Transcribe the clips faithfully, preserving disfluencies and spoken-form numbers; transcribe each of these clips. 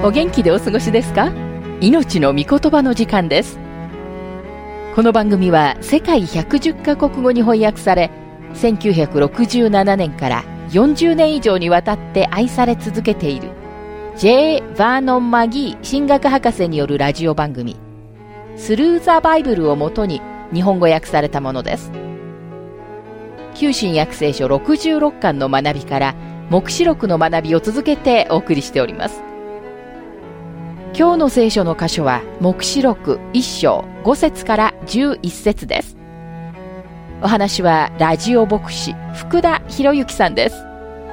お元気でお過ごしですか？命の御言葉の時間です。この番組は世界ひゃくじゅっカ国語に翻訳され、せんきゅうひゃくろくじゅうななねんからよんじゅうねん以上にわたって愛され続けている J. バーノン・マギー神学博士によるラジオ番組スルー・ザ・バイブルをもとに日本語訳されたものです。旧新約聖書ろくじゅうろっかんの学びから黙示録の学びを続けてお送りしております。今日の聖書の箇所は黙示録いっ章ご節からじゅういち節です。お話はラジオ牧師福田博之さんです。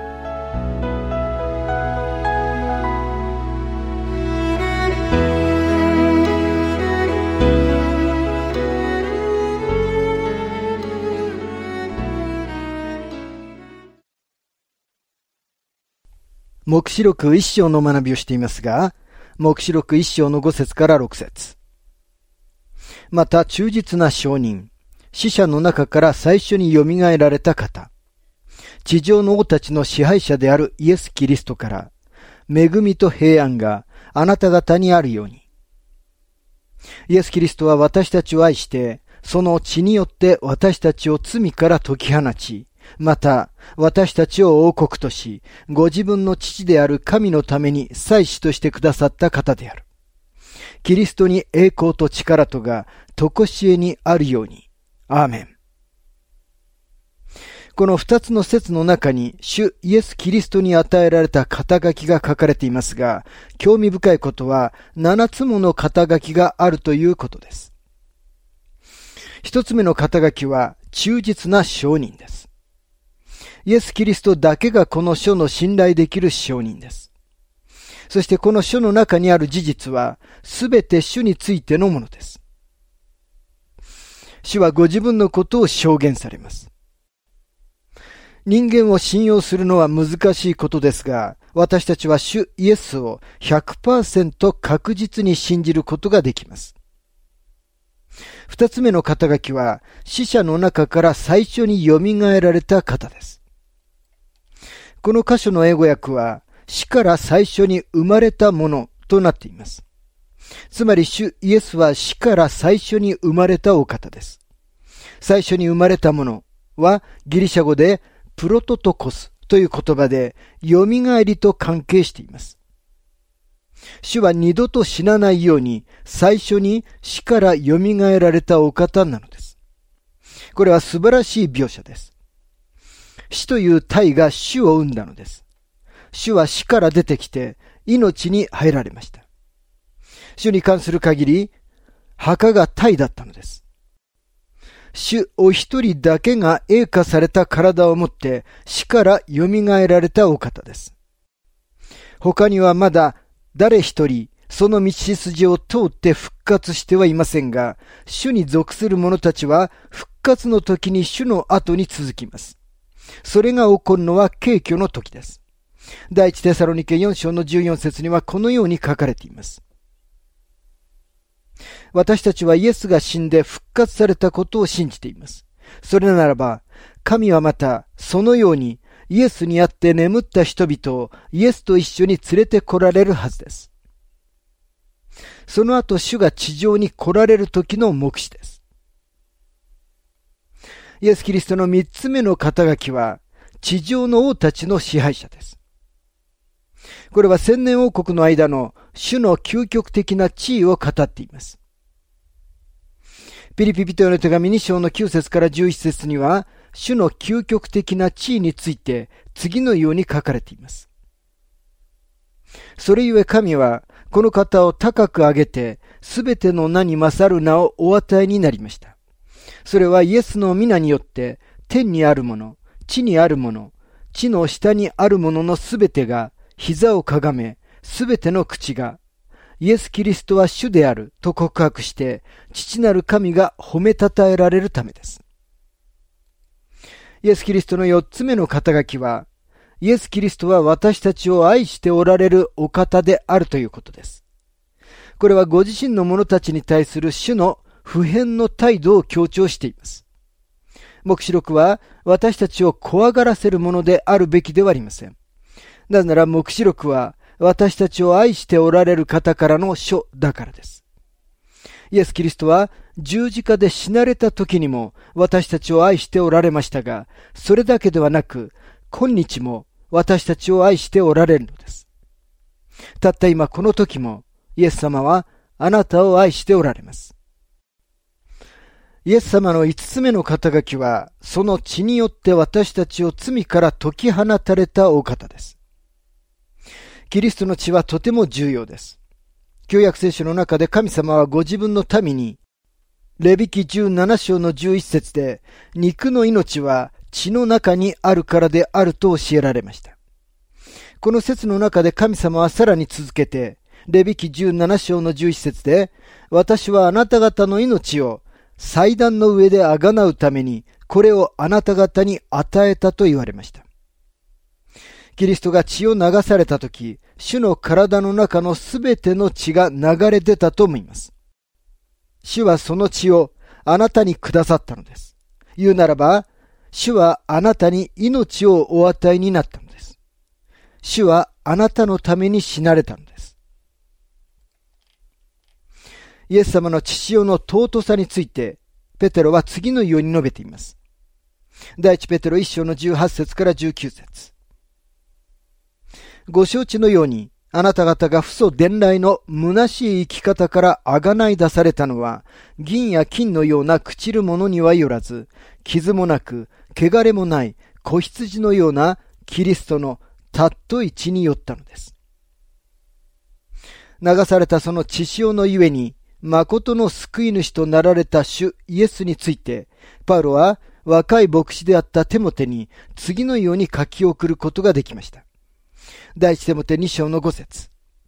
黙示録一章の学びをしていますが、黙示録一章のご節からろく節。また忠実な証人、死者の中から最初によみがえられた方、地上の王たちの支配者であるイエス・キリストから、恵みと平安があなた方にあるように。イエス・キリストは私たちを愛して、その血によって私たちを罪から解き放ち、また私たちを王国とし、ご自分の父である神のために祭司としてくださった方である。キリストに栄光と力とが常しえにあるように。アーメン。この二つの説の中に主イエス・キリストに与えられた肩書きが書かれていますが、興味深いことは七つもの肩書きがあるということです。一つ目の肩書きは忠実な証人です。イエス・キリストだけがこの書の信頼できる証人です。そしてこの書の中にある事実は、すべて主についてのものです。主はご自分のことを証言されます。人間を信用するのは難しいことですが、私たちは主イエスを ひゃくパーセント 確実に信じることができます。二つ目の肩書きは、死者の中から最初によみがえられた方です。この箇所の英語訳は、死から最初に生まれたものとなっています。つまり主イエスは死から最初に生まれたお方です。最初に生まれたものはギリシャ語でプロトトコスという言葉でよみがえりと関係しています。主は二度と死なないように最初に死からよみがえられたお方なのです。これは素晴らしい描写です。死という体が主を生んだのです。主は死から出てきて命に入られました。主に関する限り、墓が体だったのです。主お一人だけが栄華された体を持って死からよみがえられたお方です。他にはまだ誰一人その道筋を通って復活してはいませんが、主に属する者たちは復活の時に主の後に続きます。それが起こるのは景挙の時です。第一テサロニケよん章のじゅうよん節にはこのように書かれています。私たちはイエスが死んで復活されたことを信じています。それならば、神はまたそのようにイエスにあって眠った人々をイエスと一緒に連れて来られるはずです。その後主が地上に来られる時の目視です。イエス・キリストの三つ目の肩書きは地上の王たちの支配者です。これは千年王国の間の主の究極的な地位を語っています。ピリピ人への手紙に章のきゅう節からじゅういち節には、主の究極的な地位について次のように書かれています。それゆえ神はこの方を高く上げて、すべての名に勝る名をお与えになりました。それはイエスの皆によって、天にあるもの、地にあるもの、地の下にあるもののすべてが、膝をかがめ、すべての口が、イエス・キリストは主であると告白して、父なる神が褒めたたえられるためです。イエス・キリストの四つ目の肩書きは、イエス・キリストは私たちを愛しておられるお方であるということです。これはご自身の者たちに対する主の不変の態度を強調しています。黙示録は私たちを怖がらせるものであるべきではありません。なぜなら黙示録は私たちを愛しておられる方からの書だからです。イエス・キリストは十字架で死なれた時にも私たちを愛しておられましたが、それだけではなく、今日も私たちを愛しておられるのです。たった今この時も、イエス様はあなたを愛しておられます。イエス様の五つ目の肩書きは、その血によって私たちを罪から解き放たれたお方です。キリストの血はとても重要です。旧約聖書の中で神様はご自分の民に、レビ記じゅうなな章のじゅういち節で、肉の命は血の中にあるからであると教えられました。この節の中で神様はさらに続けて、レビ記じゅうなな章のじゅういち節で、私はあなた方の命を祭壇の上であがなうために、これをあなた方に与えたと言われました。キリストが血を流されたとき、主の体の中のすべての血が流れ出たと思います。主はその血をあなたにくださったのです。言うならば、主はあなたに命をお与えになったのです。主はあなたのために死なれたのです。イエス様の血潮の尊さについて、ペテロは次のように述べています。第一ペテロ一章のじゅうはち節からじゅうきゅう節。ご承知のように、あなた方が父祖伝来の虚しい生き方からあがない出されたのは、銀や金のような朽ちるものにはよらず、傷もなく、汚れもない子羊のようなキリストのたっとい血によったのです。流されたその血潮のゆえに、誠の救い主となられた主イエスについて、パウロは若い牧師であったテモテに次のように書き送ることができました。第一テモテに章のご節。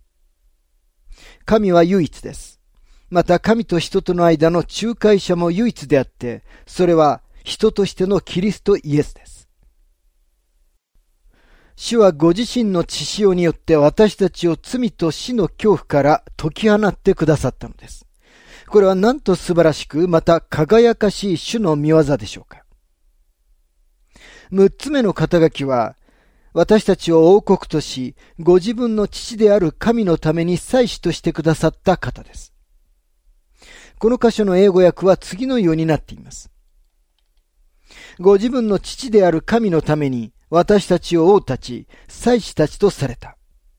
神は唯一です。また神と人との間の仲介者も唯一であって、それは人としてのキリストイエスです。主はご自身の血潮によって私たちを罪と死の恐怖から解き放ってくださったのです。これはなんと素晴らしく、また輝かしい主の御業でしょうか。六つ目の肩書きは、私たちを王国とし、ご自分の父である神のために祭司としてくださった方です。この箇所の英語訳は次のようになっています。ご自分の父である神のために、私たちを王たち、祭司たちとされた。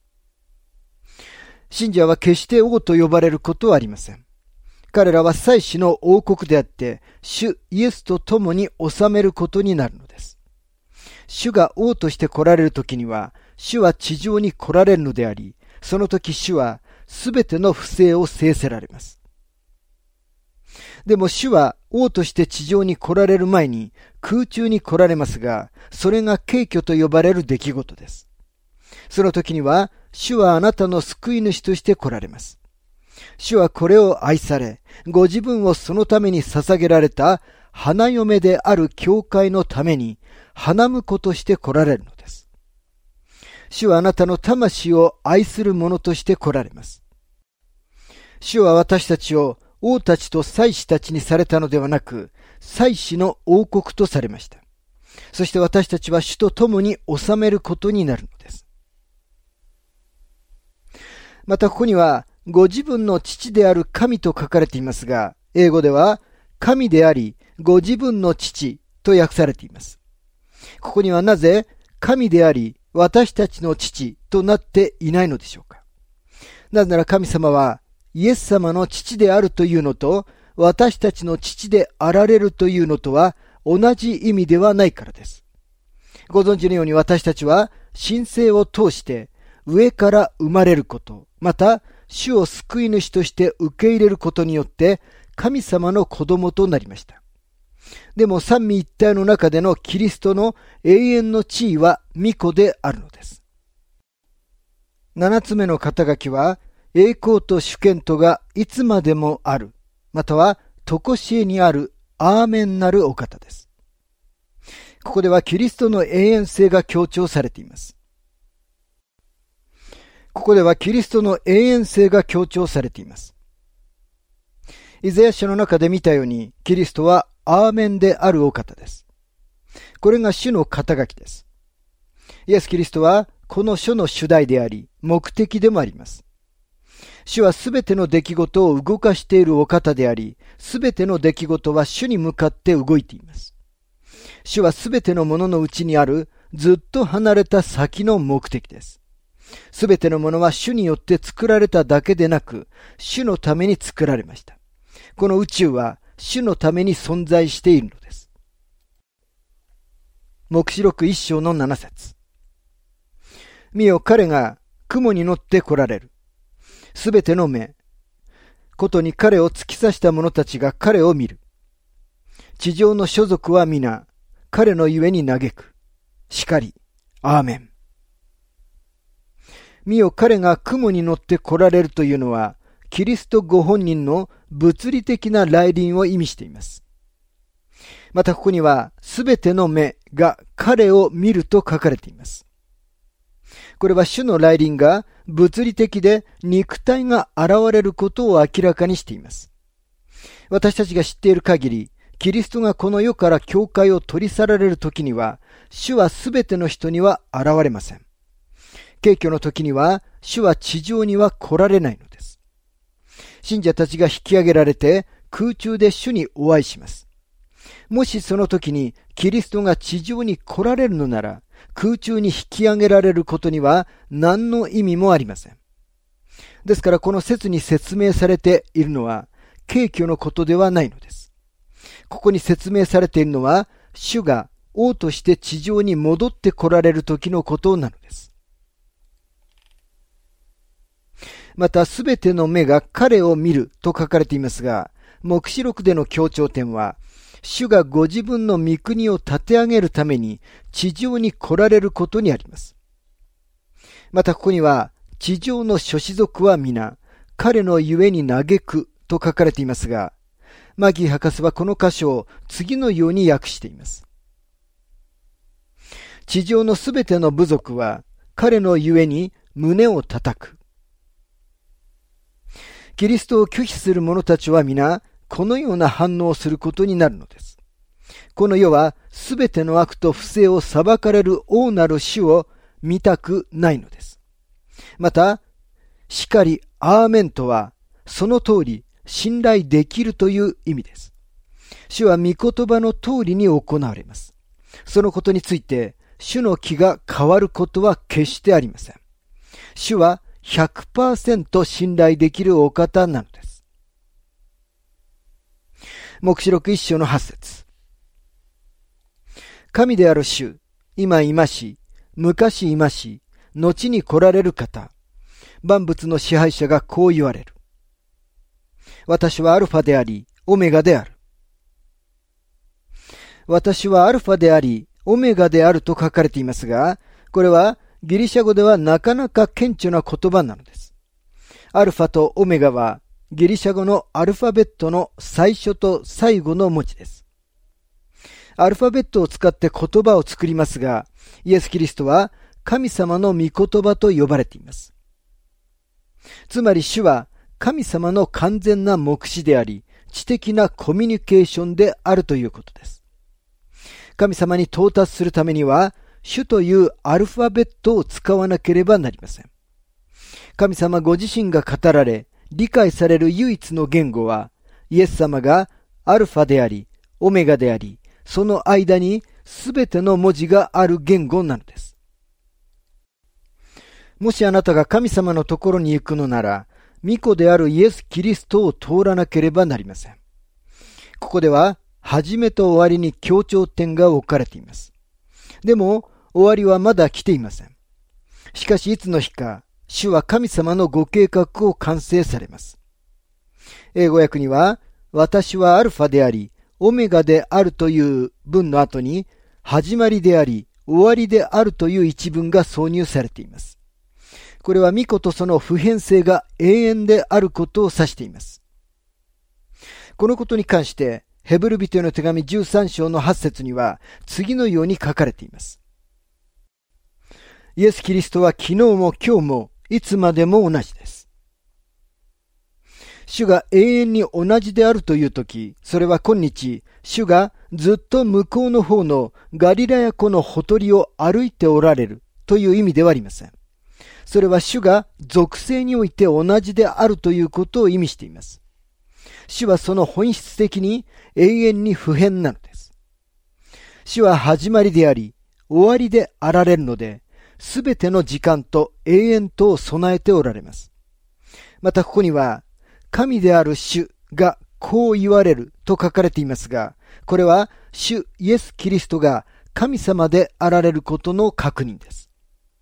信者は決して王と呼ばれることはありません。彼らは祭司の王国であって、主イエスと共に治めることになるのです。主が王として来られるときには、主は地上に来られるのであり、その時主はすべての不正を制せられます。でも主は王として地上に来られる前に空中に来られますが、それが景挙と呼ばれる出来事です。その時には、主はあなたの救い主として来られます。主はこれを愛され、ご自分をそのために捧げられた花嫁である教会のために、花婿として来られるのです。主はあなたの魂を愛する者として来られます。主は私たちを王たちと祭司たちにされたのではなく、祭司の王国とされました。そして私たちは主と共に治めることになるのです。またここには、ご自分の父である神と書かれていますが、英語では神であり、ご自分の父と訳されています。ここにはなぜ神であり、私たちの父となっていないのでしょうか。なぜなら神様はイエス様の父であるというのと、私たちの父であられるというのとは同じ意味ではないからです。ご存知のように私たちは神聖を通して上から生まれること、また主を救い主として受け入れることによって神様の子供となりました。でも三位一体の中でのキリストの永遠の地位は御子であるのです。七つ目の肩書きは、栄光と主権とがいつまでもある、または常しえにあるアーメンなるお方です。ここではキリストの永遠性が強調されています。ここではキリストの永遠性が強調されています。イザヤ書の中で見たように、キリストはアーメンであるお方です。これが主の肩書きです。イエス・キリストはこの書の主題であり、 目的でもあります。主はすべての出来事を動かしているお方であり、すべての出来事は主に向かって動いています。主はすべてのもののうちにあるずっと離れた先の目的です。すべてのものは主によって作られただけでなく、主のために作られました。この宇宙は主のために存在しているのです。黙示録一章の七節。見よ、彼が雲に乗って来られる。すべての目、ことに彼を突き刺した者たちが彼を見る。地上の諸族は皆、彼のゆえに嘆く。しかり、アーメン。見よ、彼が雲に乗って来られるというのは、キリストご本人の物理的な来臨を意味しています。またここには、すべての目が彼を見ると書かれています。これは主の来臨が物理的で肉体が現れることを明らかにしています。私たちが知っている限り、キリストがこの世から教会を取り去られる時には、主はすべての人には現れません。景挙の時には、主は地上には来られないのです。信者たちが引き上げられて、空中で主にお会いします。もしその時にキリストが地上に来られるのなら、空中に引き上げられることには何の意味もありません。ですからこの説に説明されているのは、景挙のことではないのです。ここに説明されているのは、主が王として地上に戻って来られる時のことなのです。また、すべての目が彼を見ると書かれていますが、黙示録での強調点は、主がご自分の御国を立て上げるために地上に来られることにあります。またここには、地上の諸子族は皆、彼のゆえに嘆くと書かれていますが、マギー博士はこの箇所を次のように訳しています。地上のすべての部族は、彼のゆえに胸を叩く。キリストを拒否する者たちは皆、このような反応をすることになるのです。この世はすべての悪と不正を裁かれる王なる主を見たくないのです。また、しかりアーメンとは、その通り信頼できるという意味です。主は御言葉の通りに行われます。そのことについて、主の気が変わることは決してありません。主は ひゃくパーセント 信頼できるお方なのです。黙示録一章の八節。神である主、今いまし、昔いまし、後に来られる方、万物の支配者がこう言われる。私はアルファであり、オメガである。私はアルファであり、オメガであると書かれていますが、これはギリシャ語ではなかなか顕著な言葉なのです。アルファとオメガはギリシャ語のアルファベットの最初と最後の文字です。アルファベットを使って言葉を作りますが、イエス・キリストは神様の御言葉と呼ばれています。つまり主は神様の完全な目視であり、知的なコミュニケーションであるということです。神様に到達するためには、主というアルファベットを使わなければなりません。神様ご自身が語られ、理解される唯一の言語は、イエス様がアルファであり、オメガであり、その間にすべての文字がある言語なのです。もしあなたが神様のところに行くのなら、御子であるイエス・キリストを通らなければなりません。ここでは、始めと終わりに強調点が置かれています。でも、終わりはまだ来ていません。しかし、いつの日か、主は神様のご計画を完成されます。英語訳には、私はアルファであり、オメガであるという文の後に、始まりであり、終わりであるという一文が挿入されています。これは御子とその普遍性が永遠であることを指しています。このことに関して、ヘブル人への手紙じゅうさん章のはち節には次のように書かれています。イエス・キリストは昨日も今日もいつまでも同じです。主が永遠に同じであるというとき、それは今日、主がずっと向こうの方のガリラヤ湖のほとりを歩いておられるという意味ではありません。 それは主が属性において同じであるということを意味しています。主はその本質的に永遠に不変なのです。主は始まりであり、終わりであられるので、すべての時間と永遠とを備えておられます。またここには、神である主がこう言われると書かれていますが、これは主イエス・キリストが神様であられることの確認です。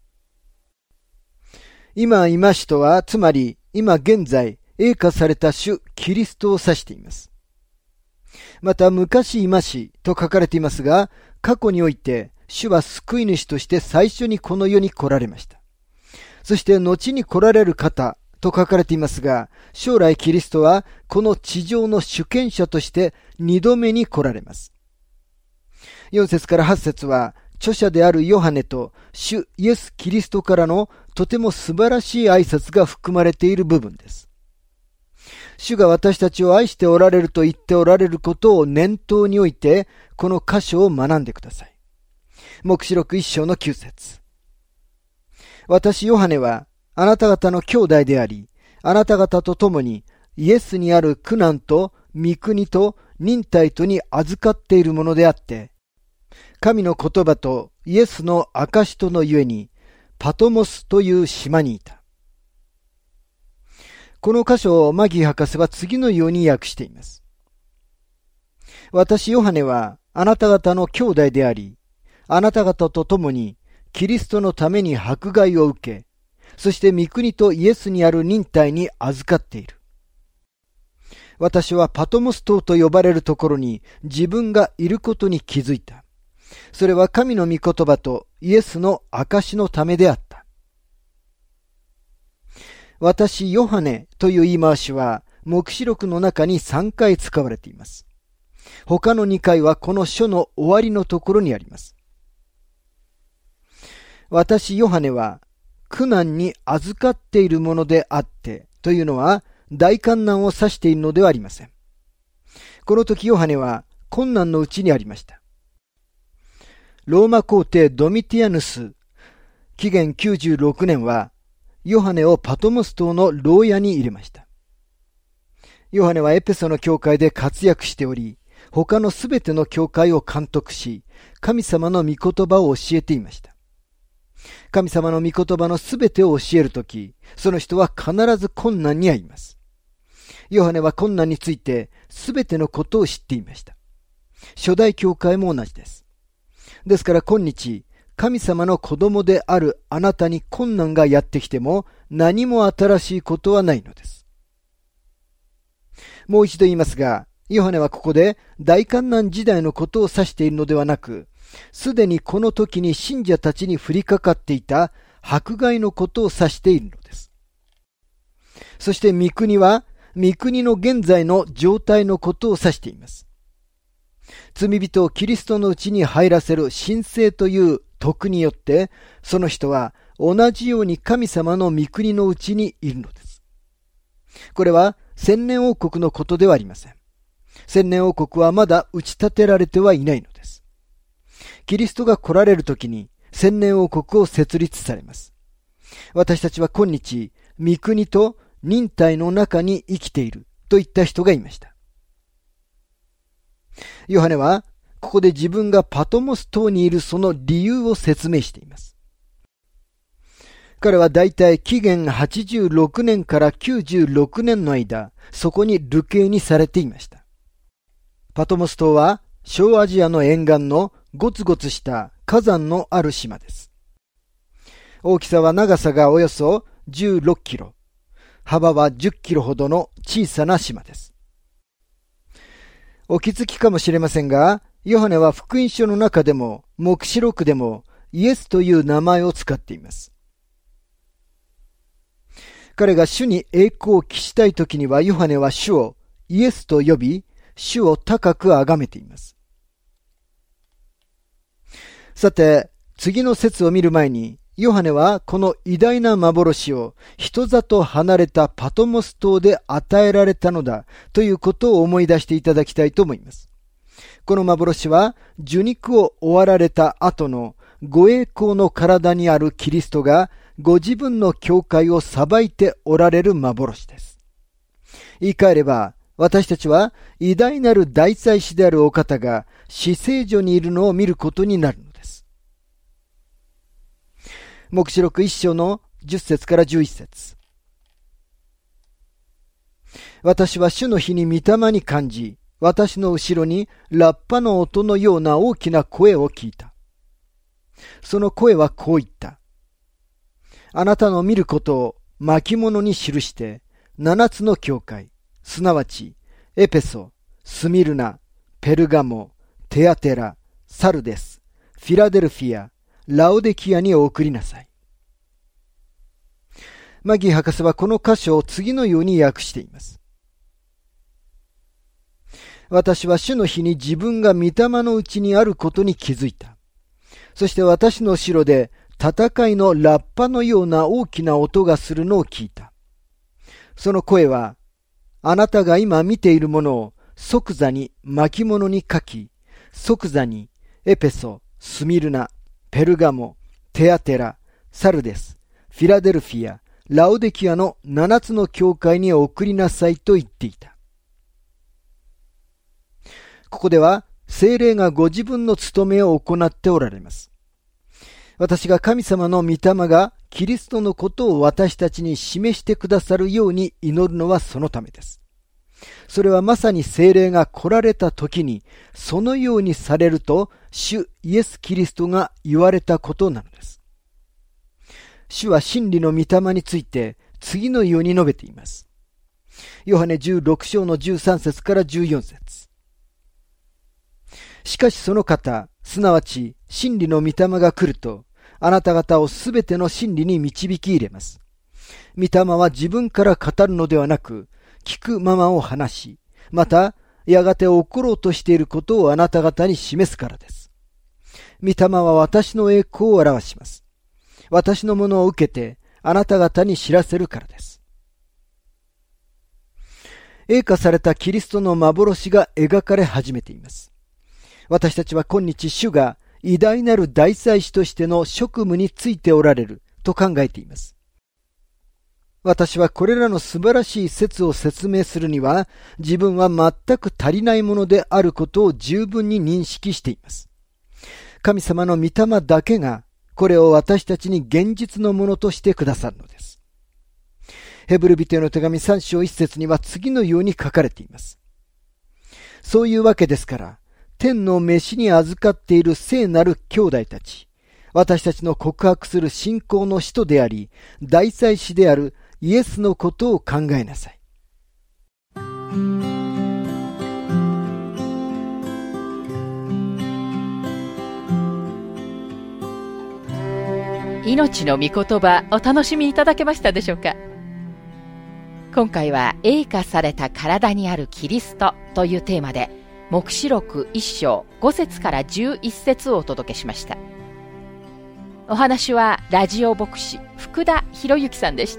今今しとは、つまり今現在栄華された主キリストを指しています。また昔今しと書かれていますが、過去において主は救い主として最初にこの世に来られました。そして後に来られる方と書かれていますが、将来キリストはこの地上の主権者として二度目に来られます。よん節からはち節は、著者であるヨハネと主イエス・キリストからのとても素晴らしい挨拶が含まれている部分です。主が私たちを愛しておられると言っておられることを念頭において、この箇所を学んでください。黙示録一章のきゅう節。私ヨハネはあなた方の兄弟であり、あなた方と共にイエスにある苦難と御国と忍耐とに預かっているものであって、神の言葉とイエスの証とのゆえに、パトモスという島にいた。この箇所をマギー博士は次のように訳しています。私ヨハネはあなた方の兄弟であり、あなた方と共にキリストのために迫害を受け、そして御国とイエスにある忍耐に預かっている。私はパトモス島と呼ばれるところに自分がいることに気づいた。それは神の御言葉とイエスの証のためであった。私ヨハネという言い回しは黙示録の中にさんかい使われています。他のにかいはこの書の終わりのところにあります。私ヨハネは苦難に預かっているものであってというのは大患難を指しているのではありません。この時ヨハネは困難のうちにありました。ローマ皇帝ドミティアヌス、紀元きゅうじゅうろくねんは、ヨハネをパトモス島の牢屋に入れました。ヨハネはエペソの教会で活躍しており、他のすべての教会を監督し、神様の御言葉を教えていました。神様の御言葉のすべてを教えるとき、その人は必ず困難に遭います。ヨハネは困難についてすべてのことを知っていました。初代教会も同じです。ですから今日、神様の子供であるあなたに困難がやってきても何も新しいことはないのです。もう一度言いますが、ヨハネはここで大患難時代のことを指しているのではなく、すでにこの時に信者たちに降りかかっていた迫害のことを指しているのです。そして御国は、御国の現在の状態のことを指しています。罪人をキリストのうちに入らせる神聖という徳によって、その人は同じように神様の御国のうちにいるのです。これは千年王国のことではありません。千年王国はまだ打ち立てられてはいないのです。キリストが来られるときに千年王国を設立されます。私たちは今日、御国と忍耐の中に生きているといった人がいました。ヨハネはここで自分がパトモス島にいるその理由を説明しています。彼はだいたい紀元はちじゅうろくねんからきゅうじゅうろくねんの間、そこに流刑にされていました。パトモス島は小アジアの沿岸のゴツゴツした火山のある島です。大きさは長さがおよそじゅうろっキロ、幅はじゅっキロほどの小さな島です。お気づきかもしれませんが、ヨハネは福音書の中でも黙示録でもイエスという名前を使っています。彼が主に栄光を期したいときには、ヨハネは主をイエスと呼び、主を高く崇めています。さて、次の説を見る前に、ヨハネはこの偉大な幻を人里離れたパトモス島で与えられたのだということを思い出していただきたいと思います。この幻は受肉を終わられた後のご栄光の体にあるキリストがご自分の教会を裁いておられる幻です。言い換えれば、私たちは偉大なる大祭司であるお方が死聖所にいるのを見ることになるのです。黙示録一章のじゅっ節からじゅういち節。私は主の日に御霊に感じ、私の後ろにラッパの音のような大きな声を聞いた。その声はこう言った。あなたの見ることを巻物に記して、七つの教会、すなわち、エペソ、スミルナ、ペルガモ、テアテラ、サルデス、フィラデルフィア、ラオデキアに送りなさい。マギー博士はこの箇所を次のように訳しています。私は主の日に自分が御霊のうちにあることに気づいた。そして私の後ろで戦いのラッパのような大きな音がするのを聞いた。その声は、あなたが今見ているものを即座に巻物に書き、即座にエペソ、スミルナ、ペルガモ、テアテラ、サルデス、フィラデルフィア、ラオデキアの七つの教会に送りなさいと言っていた。ここでは聖霊がご自分の務めを行っておられます。私が神様の御霊がキリストのことを私たちに示してくださるように祈るのはそのためです。それはまさに聖霊が来られた時にそのようにされると主イエス・キリストが言われたことなのです。主は真理の御霊について次のように述べています。ヨハネじゅうろく章のじゅうさん節からじゅうよん節。しかしその方、すなわち真理の御霊が来ると、あなた方をすべての真理に導き入れます。御霊は自分から語るのではなく、聞くままを話し、またやがて起ころうとしていることをあなた方に示すからです。御霊は私の栄光を表します。私のものを受けてあなた方に知らせるからです。栄華されたキリストの幻が描かれ始めています。私たちは今日主が偉大なる大祭司としての職務についておられると考えています。私はこれらの素晴らしい説を説明するには自分は全く足りないものであることを十分に認識しています。神様の御霊だけがこれを私たちに現実のものとしてくださるのです。ヘブル人への手紙さん章いち節には次のように書かれています。そういうわけですから、天の召しに預かっている聖なる兄弟たち、私たちの告白する信仰の使徒であり、大祭司であるイエスのことを考えなさい。 命の御言葉、お楽しみいただけましたでしょうか。今回は栄華された体にあるキリストというテーマで、黙示録一章五節から十一節をお届けしました。お話はラジオ牧師福田博之さんでした。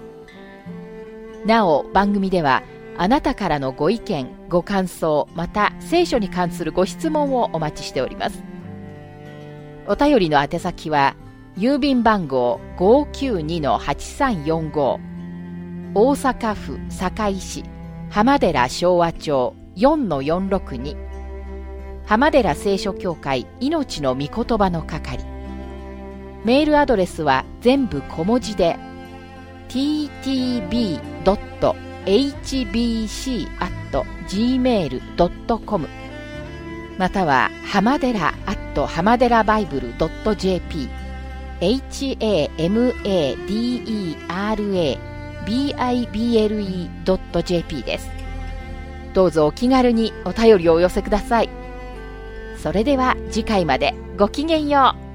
なお番組ではあなたからのご意見ご感想また聖書に関するご質問をお待ちしております。お便りの宛先は郵便番号 ごーきゅうにのはちさんよんご 大阪府堺市浜寺昭和町 よんのよんろくに 浜寺聖書協会命の御言葉の係。メールアドレスは全部小文字で ティーティービードットエイチビーシーアットジーメールドットコム または浜寺アット浜寺バイブルドットジェーピー エイチエーエムエーディーイーアールエービーアイビーエルイードットジェーピー です。どうぞお気軽にお便りをお寄せください。それでは次回までごきげんよう。